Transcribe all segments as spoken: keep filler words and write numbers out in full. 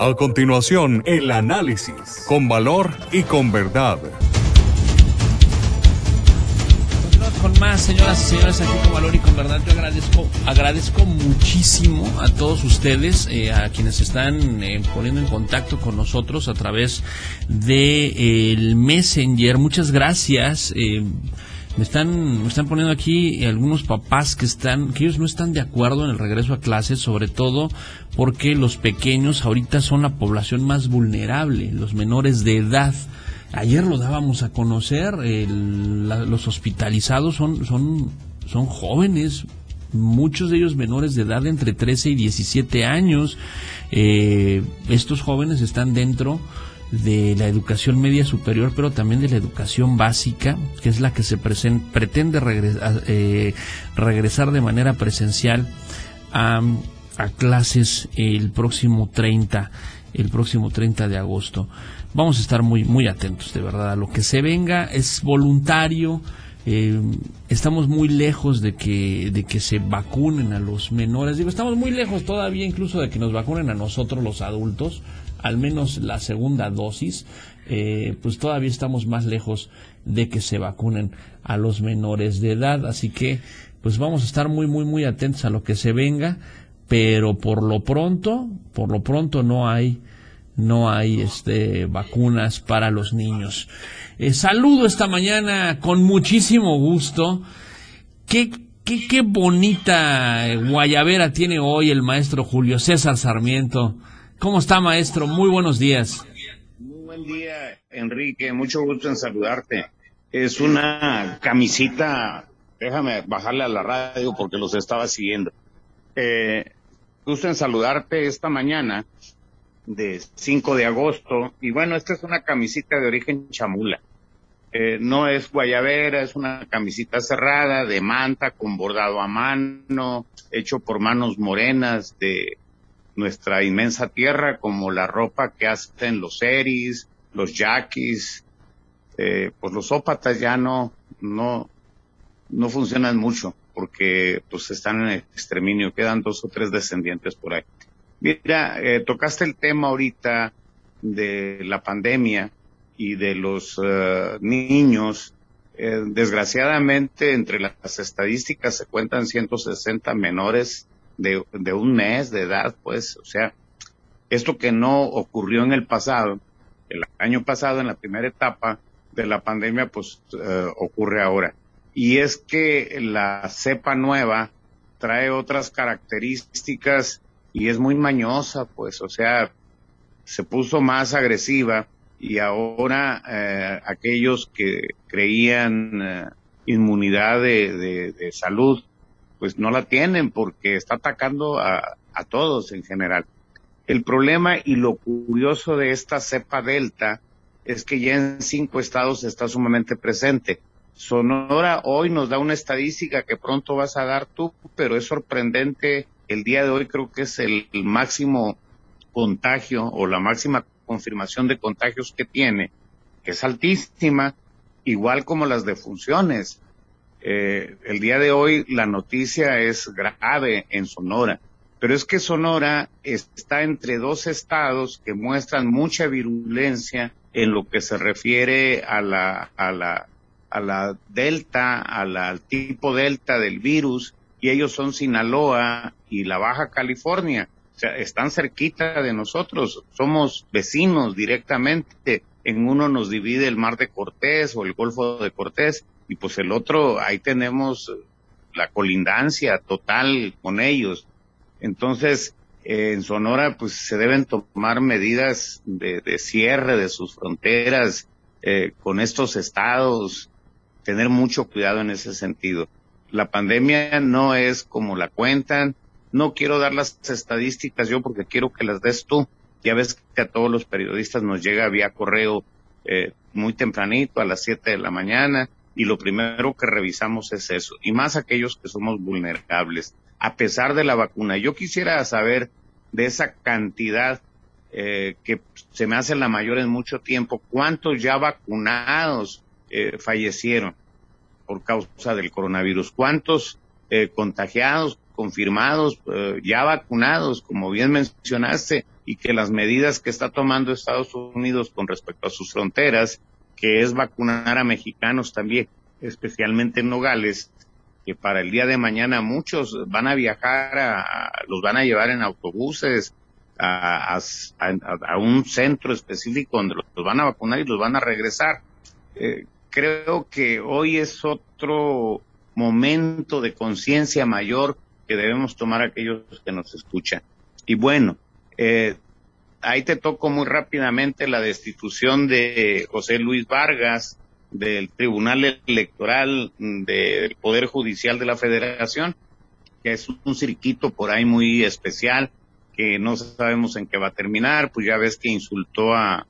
A continuación, el análisis, con valor y con verdad. Continuamos con más, señoras y señores, aquí con valor y con verdad. Yo agradezco, agradezco muchísimo a todos ustedes, eh, a quienes están eh, poniendo en contacto con nosotros a través de eh, el Messenger. Muchas gracias. Eh, Me están, me están poniendo aquí algunos papás que están, que ellos no están de acuerdo en el regreso a clases, sobre todo porque los pequeños ahorita son la población más vulnerable, los menores de edad. Ayer lo dábamos a conocer, el, la, los hospitalizados son, son, son jóvenes, muchos de ellos menores de edad, entre trece y diecisiete años. Eh, estos jóvenes están dentro de la educación media superior, pero también de la educación básica, que es la que se presen, pretende regresar, eh, regresar de manera presencial a, a clases el próximo treinta, el próximo treinta de agosto. Vamos a estar muy, muy atentos, de verdad, a lo que se venga. Es voluntario. Eh, estamos muy lejos de que, de que se vacunen a los menores. Digo, estamos muy lejos todavía incluso de que nos vacunen a nosotros los adultos, al menos la segunda dosis. Eh, pues todavía estamos más lejos de que se vacunen a los menores de edad, así que pues vamos a estar muy muy muy atentos a lo que se venga, pero por lo pronto, por lo pronto no hay no hay este vacunas para los niños. Eh, saludo esta mañana con muchísimo gusto. Qué qué qué bonita guayabera tiene hoy el maestro Julio César Sarmiento. ¿Cómo está, maestro? Muy buenos días. Muy buen día, Enrique. Mucho gusto en saludarte. Es una camisita, déjame bajarle a la radio porque los estaba siguiendo. Eh, gusto en saludarte esta mañana de cinco de agosto. Y bueno, esta es una camisita de origen chamula. Eh, no es guayabera, es una camisita cerrada de manta con bordado a mano, hecho por manos morenas de nuestra inmensa tierra, como la ropa que hacen los eris, los yaquis. Eh, pues los ópatas ya no, no, no funcionan mucho, porque pues están en exterminio, quedan dos o tres descendientes por ahí. Mira, eh, tocaste el tema ahorita de la pandemia y de los uh, niños. Eh, desgraciadamente, entre las estadísticas se cuentan ciento sesenta menores De, de un mes de edad, pues, o sea, esto que no ocurrió en el pasado, el año pasado, en la primera etapa de la pandemia, pues, uh, ocurre ahora. Y es que la cepa nueva trae otras características y es muy mañosa, pues, o sea, se puso más agresiva y ahora eh, aquellos que creían eh, inmunidad de, de, de salud, pues no la tienen porque está atacando a, a todos en general. El problema y lo curioso de esta cepa delta es que ya en cinco estados está sumamente presente. Sonora hoy nos da una estadística que pronto vas a dar tú, pero es sorprendente. El día de hoy creo que es el, el máximo contagio o la máxima confirmación de contagios que tiene, que es altísima, igual como las defunciones. Eh, el día de hoy la noticia es grave en Sonora, pero es que Sonora está entre dos estados que muestran mucha virulencia en lo que se refiere a la, a la, a la delta, a la, al tipo delta del virus, y ellos son Sinaloa y la Baja California. O sea, están cerquita de nosotros, somos vecinos directamente. En uno nos divide el Mar de Cortés o el Golfo de Cortés, y pues el otro, ahí tenemos la colindancia total con ellos. Entonces, eh, en Sonora, pues se deben tomar medidas de, de cierre de sus fronteras eh, con estos estados, tener mucho cuidado en ese sentido. La pandemia no es como la cuentan. No quiero dar las estadísticas yo porque quiero que las des tú. Ya ves que a todos los periodistas nos llega vía correo eh, muy tempranito, a las siete de la mañana, y lo primero que revisamos es eso, y más aquellos que somos vulnerables, a pesar de la vacuna. Yo quisiera saber de esa cantidad eh, que se me hace la mayor en mucho tiempo, ¿cuántos ya vacunados eh, fallecieron por causa del coronavirus? ¿Cuántos eh, contagiados, confirmados, eh, ya vacunados, como bien mencionaste, y que las medidas que está tomando Estados Unidos con respecto a sus fronteras, que es vacunar a mexicanos también, especialmente en Nogales, que para el día de mañana muchos van a viajar, a, a, los van a llevar en autobuses a, a, a, a un centro específico donde los, los van a vacunar y los van a regresar. Eh, creo que hoy es otro momento de conciencia mayor que debemos tomar aquellos que nos escuchan. Y bueno, eh, ahí te toco muy rápidamente la destitución de José Luis Vargas del Tribunal Electoral del Poder Judicial de la Federación, que es un circuito por ahí muy especial, que no sabemos en qué va a terminar. Pues ya ves que insultó a,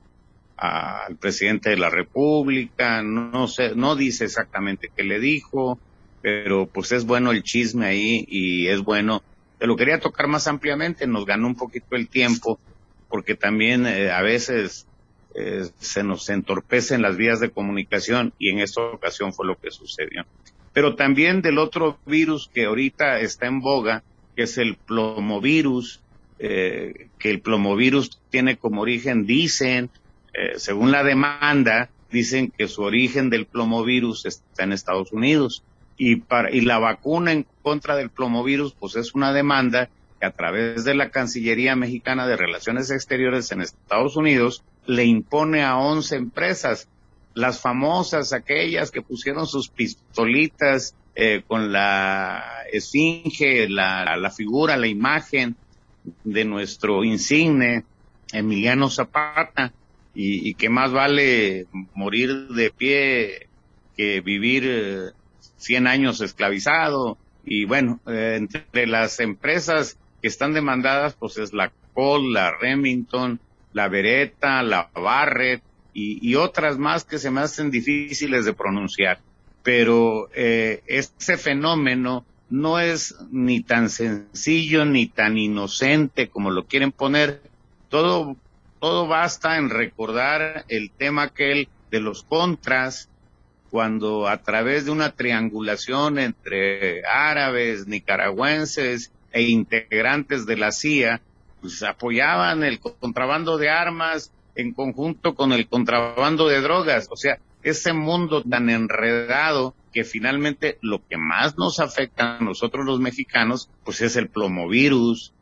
a al presidente de la República, no, no sé, no dice exactamente qué le dijo, pero pues es bueno el chisme ahí y es bueno. Te lo quería tocar más ampliamente, nos ganó un poquito el tiempo, porque también eh, a veces eh, se nos entorpecen las vías de comunicación y en esta ocasión fue lo que sucedió. Pero también del otro virus que ahorita está en boga, que es el plomovirus, eh, que el plomovirus tiene como origen, dicen, eh, según la demanda, dicen que su origen del plomovirus está en Estados Unidos. Y, para, y la vacuna en contra del plomovirus, pues es una demanda que a través de la Cancillería Mexicana de Relaciones Exteriores en Estados Unidos le impone a once empresas, las famosas, aquellas que pusieron sus pistolitas eh, con la esfinge, la, la figura, la imagen de nuestro insigne Emiliano Zapata, y, y que más vale morir de pie que vivir eh, cien años esclavizado. Y bueno, eh, entre las empresas que están demandadas, pues es la Cole, la Remington, la Beretta, la Barrett y, y otras más que se me hacen difíciles de pronunciar. Pero eh, este fenómeno no es ni tan sencillo ni tan inocente como lo quieren poner. Todo, todo basta en recordar el tema aquel de los contras, cuando a través de una triangulación entre árabes, nicaragüenses e integrantes de la C I A, pues apoyaban el contrabando de armas en conjunto con el contrabando de drogas. O sea, ese mundo tan enredado que finalmente lo que más nos afecta a nosotros los mexicanos, pues es el plomovirus.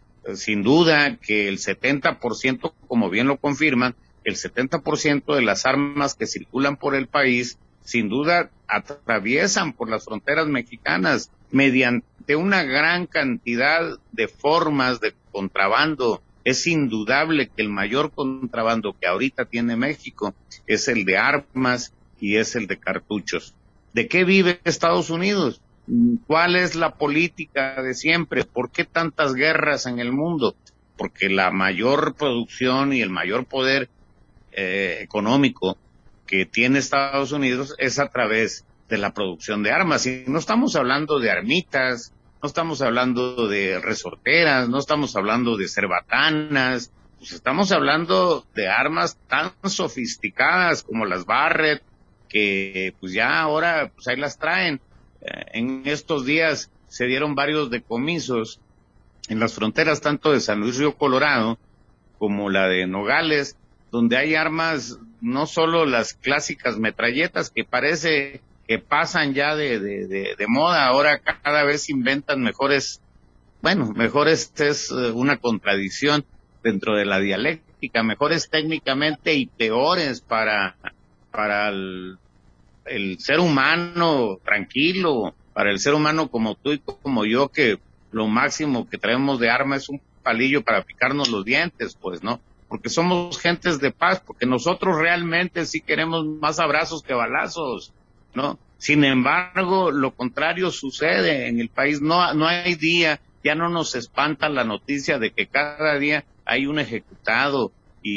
Sin duda que el setenta por ciento, como bien lo confirman, el setenta por ciento de las armas que circulan por el país sin duda atraviesan por las fronteras mexicanas mediante una gran cantidad de formas de contrabando. Es indudable que el mayor contrabando que ahorita tiene México es el de armas y es el de cartuchos. ¿De qué vive Estados Unidos? ¿Cuál es la política de siempre? ¿Por qué tantas guerras en el mundo? Porque la mayor producción y el mayor poder eh, económico que tiene Estados Unidos es a través de la producción de armas. Y no estamos hablando de armitas, no estamos hablando de resorteras, no estamos hablando de cerbatanas, pues estamos hablando de armas tan sofisticadas como las Barrett, que pues ya ahora pues ahí las traen. Eh, en estos días se dieron varios decomisos en las fronteras tanto de San Luis Río Colorado como la de Nogales, donde hay armas, no solo las clásicas metralletas que parece que pasan ya de, de, de, de moda, ahora cada vez inventan mejores, bueno, mejores es una contradicción dentro de la dialéctica, mejores técnicamente y peores para, para el, el ser humano tranquilo, para el ser humano como tú y como yo, que lo máximo que traemos de arma es un palillo para picarnos los dientes, pues, ¿no? Porque somos gentes de paz, porque nosotros realmente sí queremos más abrazos que balazos, ¿no? Sin embargo, lo contrario sucede en el país. No, no hay día, ya no nos espanta la noticia de que cada día hay un ejecutado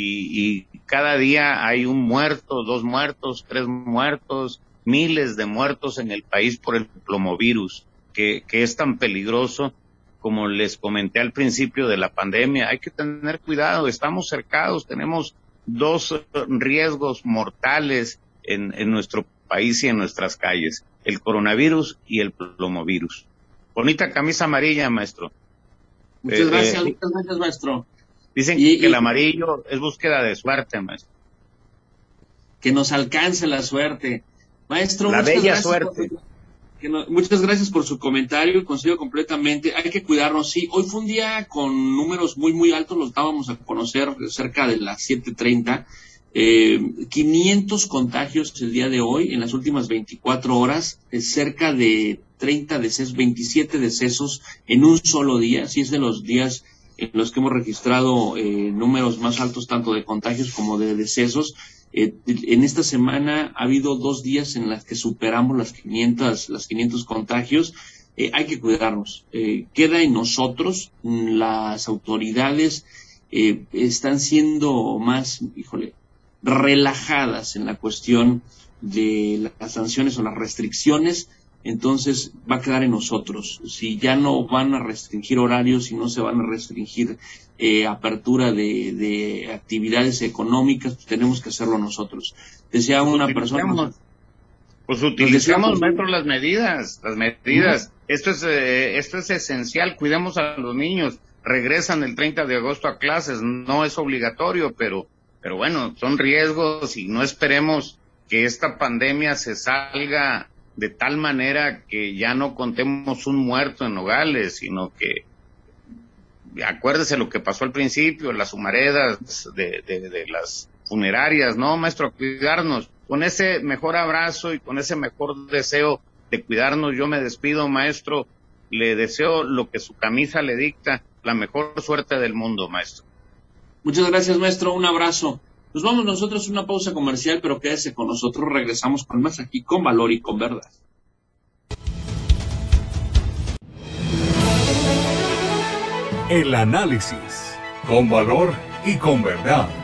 y, y cada día hay un muerto, dos muertos, tres muertos, miles de muertos en el país por el plomovirus, que, que es tan peligroso. Como les comenté al principio de la pandemia, hay que tener cuidado, estamos cercados, tenemos dos riesgos mortales en, en nuestro país y en nuestras calles, el coronavirus y el plomovirus. Bonita camisa amarilla, maestro. Muchas eh, gracias, eh, muchas gracias, maestro. Dicen y, que y, el amarillo es búsqueda de suerte, maestro. Que nos alcance la suerte. Maestro, la muchas bella gracias suerte. Por, que no, muchas gracias por su comentario, coincido completamente. Hay que cuidarnos, sí. Hoy fue un día con números muy, muy altos, los dábamos a conocer cerca de las siete treinta. Eh, quinientos contagios el día de hoy, en las últimas veinticuatro horas, eh, cerca de treinta decesos, veintisiete decesos en un solo día. Sí, es de los días en los que hemos registrado eh, números más altos tanto de contagios como de decesos. Eh, en esta semana ha habido dos días en las que superamos las quinientos, las quinientos contagios. Eh, hay que cuidarnos. Eh, queda en nosotros. Las autoridades eh, están siendo más, híjole, relajadas en la cuestión de las sanciones o las restricciones. Entonces va a quedar en nosotros. Si ya no van a restringir horarios, si no se van a restringir eh, apertura de, de actividades económicas, pues tenemos que hacerlo nosotros. Decía una persona... Pues utilicemos, maestro, las medidas, las medidas. ¿Mm? Esto es eh, esto es esencial, cuidemos a los niños. Regresan el treinta de agosto a clases, no es obligatorio, pero, pero bueno, son riesgos y no esperemos que esta pandemia se salga de tal manera que ya no contemos un muerto en Nogales, sino que, acuérdese lo que pasó al principio, las humaredas de, de, de las funerarias, ¿no, maestro? Cuidarnos. Con ese mejor abrazo y con ese mejor deseo de cuidarnos, yo me despido, maestro. Le deseo lo que su camisa le dicta, la mejor suerte del mundo, maestro. Muchas gracias, maestro. Un abrazo. Nos vamos nosotros a una pausa comercial, pero quédese con nosotros. Regresamos con más aquí con Valor y con Verdad. El análisis con valor y con verdad.